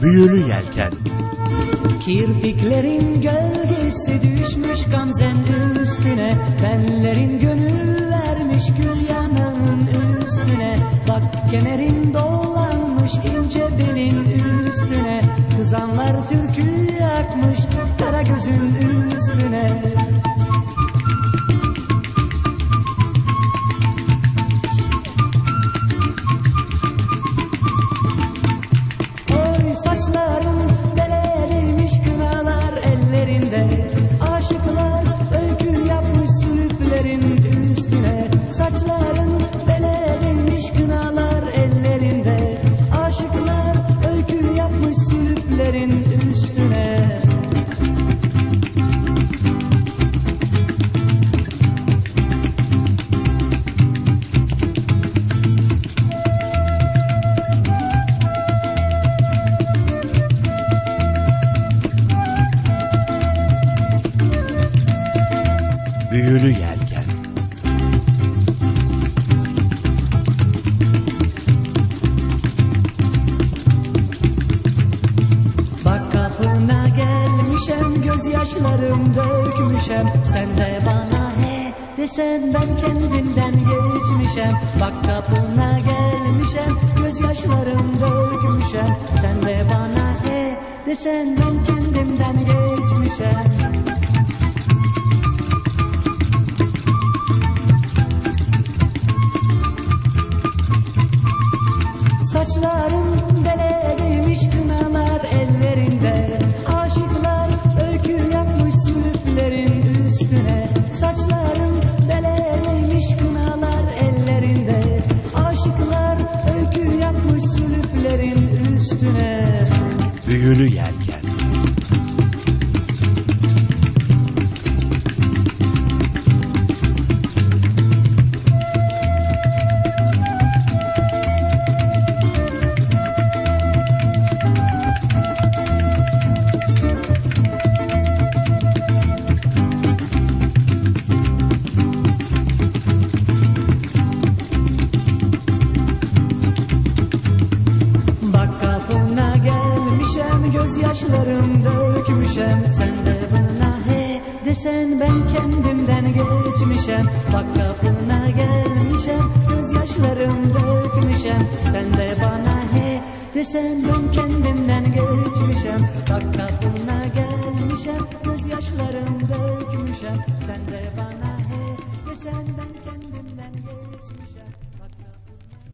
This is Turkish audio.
Büyülü Yelken. Kirpiklerin gölgesi düşmüş gamzen üstüne, benlerin gönül vermiş gül yanağın üstüne. Bak kemerin dolanmış ince belin üstüne, kızanlar türkü yakmış kara gözün üstüne. Oy saçların delerilmiş kınalar ellerinde, aşıklar öykü yapmış sülüplerin üstüne. Saçların delerilmiş kınalar ellerinde, aşıklar öykü yapmış sülüplerin üstüne. Büyülü Yelken. Bak kapına gelmişem, gözyaşlarım dökmüşem. Sen de bana he desen ben kendimden geçmişem. Bak kapına gelmişem, gözyaşlarım dökmüşem. Sen de bana he desen ben kendimden geçmişem. Saçların delerilmiş kınalar ellerinde, aşıklar öykü yapmış sülüplerin üstüne. Saçların delerilmiş kınalar ellerinde, aşıklar öykü yapmış sülüplerin üstüne. Büyülü Yelken. Gözyaşlarım dökmüşem, sen de bana he desen ben kendimden geçmişem. Bak kapına gelmişem, gözyaşlarım dökmüşem. Sen de bana he desen ben kendimden geçmişem. Bak kapına gelmişem, gözyaşlarım dökmüşem. Sen de bana he desen ben kendimden